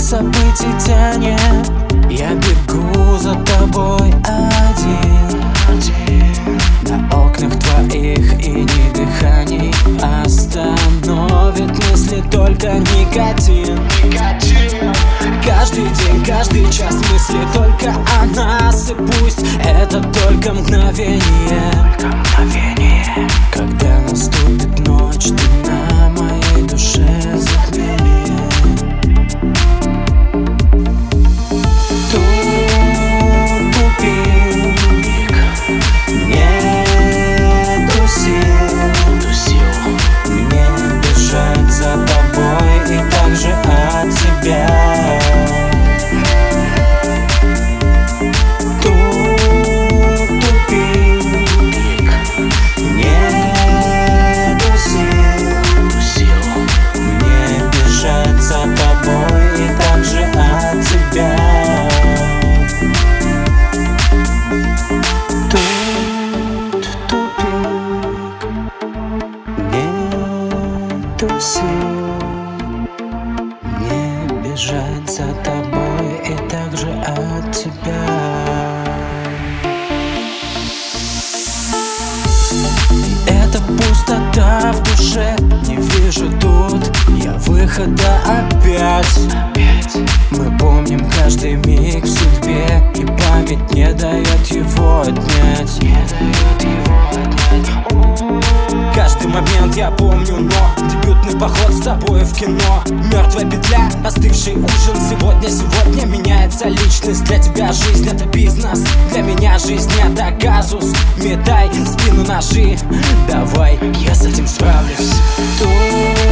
событий тянет. Я бегу за тобой один. На окнах твоих и ни дыханий остановит мысли только никотин. Каждый день, каждый час мысли только о нас. И пусть это только мгновение. Когда наступит ночь, ты на моей душе затмение. Тут тупик, нету сил мне бежать за тобой и также от тебя. Нету сил мне бежать за тобой и также от тебя. Это пустота в душе, не вижу тут я выхода опять. Мы помним каждый миг в судьбе, и память не дает его отнять. Каждый момент я помню, но дебютный поход с тобой в кино. Мертвая петля, остывший ужин. Сегодня меняется личность. Для тебя жизнь — это бизнес, для меня жизнь — это казус. Метай в спину ножи, давай, я с этим справлюсь.